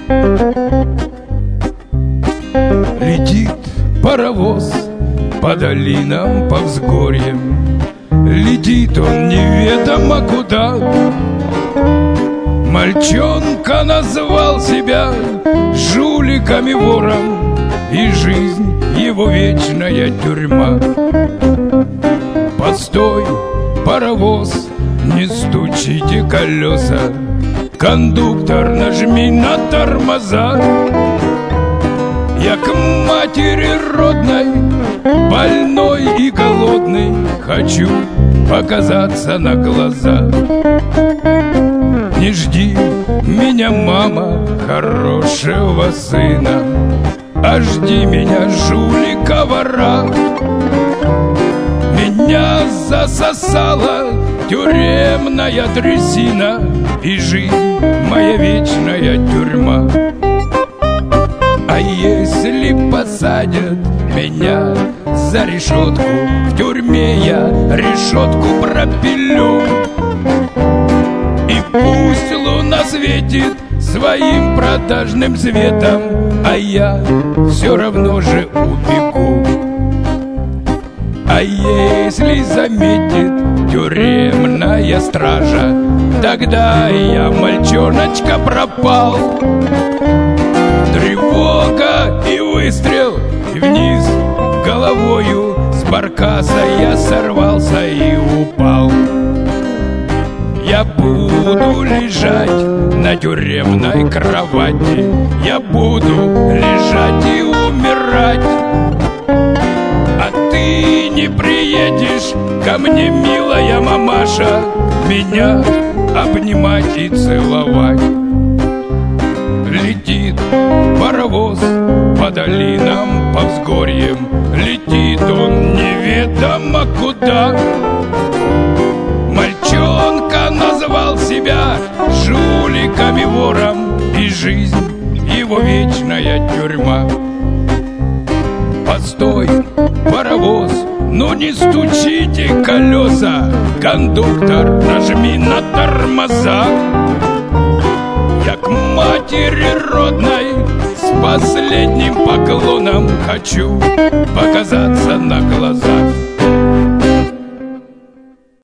Летит паровоз по долинам, по взгорьям. Летит он неведомо куда. Мальчонка назвал себя жуликом и вором, и жизнь его вечная тюрьма. Постой, паровоз, не стучите колеса, кондуктор, нажми на тормоза. Я к матери родной, больной и голодный, хочу показаться на глаза. Не жди меня, мама, хорошего сына, а жди меня, жулика-вора. Меня засосала тюремная трясина, и жизнь моя вечная тюрьма. А если посадят меня за решетку, в тюрьме я решетку пропилю. И пусть луна светит своим продажным светом, а я все равно же убегу. А если заметит тюремная стража, тогда я, мальчоночка, пропал. Тревога и выстрел, и вниз головою с баркаса я сорвался и упал. Я буду лежать на тюремной кровати, я буду лежать и умирать. А ты не приедешь ко мне, милая мамаша, меня обнимать и целовать. Летит паровоз по долинам, по взгорьям, летит он неведомо куда. Мальчонка назвал себя жуликом и вором, и жизнь его вечная тюрьма. Постой, паровоз, ну не стучите колеса, кондуктор, нажми на тормоза. Я к матери родной с последним поклоном хочу показаться на глазах.